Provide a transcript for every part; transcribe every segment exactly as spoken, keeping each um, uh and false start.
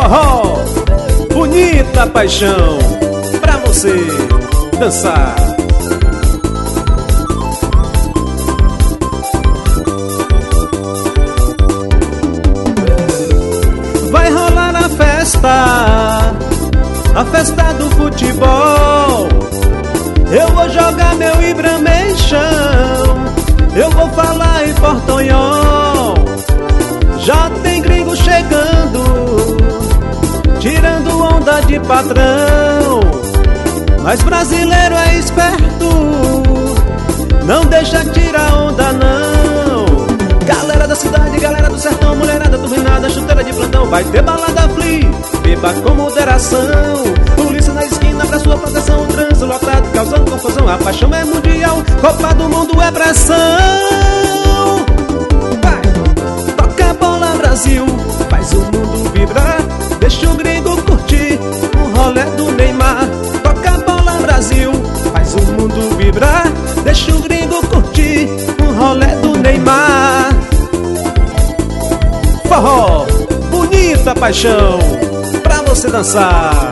Forró, bonita paixão, pra você dançar. Vai rolar a festa, a festa do futebol. Eu vou jogar meu Ibrameixão, eu vou falar em portonhol. Já tem gringo chegando, tirando onda de patrão. Mas brasileiro é esperto, não deixa tirar onda não. Galera da cidade, galera do sertão, mulherada turbinada, chuteira de plantão. Vai ter balada free, beba com moderação. Polícia na esquina pra sua proteção. Trânsito lotado, causando confusão. A paixão é mundial, Copa do Mundo é pressão. Vai! Toca a bola Brasil, faz o mundo vibrar. Deixa o gringo curtir o rolê do Neymar. Toca a bola Brasil, faz o mundo vibrar. Deixa o gringo curtir o rolê do Neymar. Forró, bonita paixão, pra você dançar.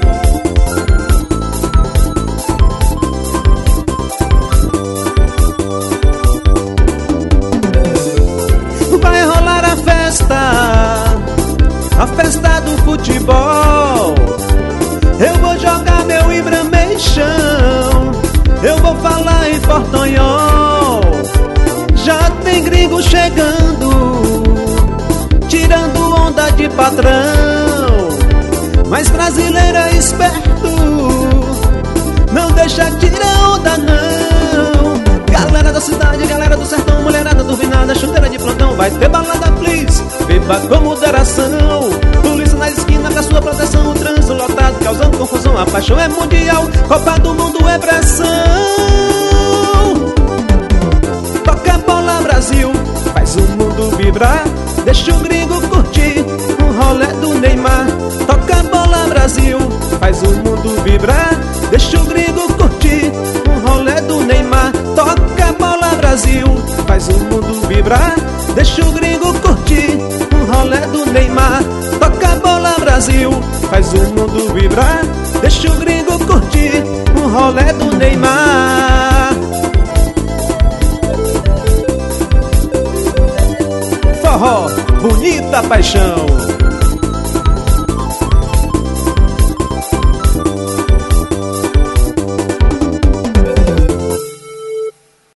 Vai rolar a festa, a festa do futebol. Eu vou jogar meu Ibrameixão, eu vou falar em portonhol. Já tem gringo chegando, tirando onda de patrão. Mas brasileiro é esperto, não deixa tirar onda não. Galera da cidade, galera do sertão, mulherada turbinada, chuteira de plantão. Vai ter balada please, beba com moderação. Polícia na esquina pra sua proteção. Trânsito lotado, causando confusão. A paixão é mundial, Copa do Mundo é pressão. Toca a bola Brasil, faz o mundo vibrar. Deixa o gringo curtir o rolê do Neymar. Toca a bola Brasil, faz o mundo vibrar. Deixa o gringo curtir o rolê do Neymar. Toca a bola Brasil, faz o mundo vibrar. Deixa o gringo curtir o rolê do Neymar. Toca a bola Brasil, faz o mundo vibrar. Deixa o gringo curtir o rolê do Neymar. Forró, bonita paixão.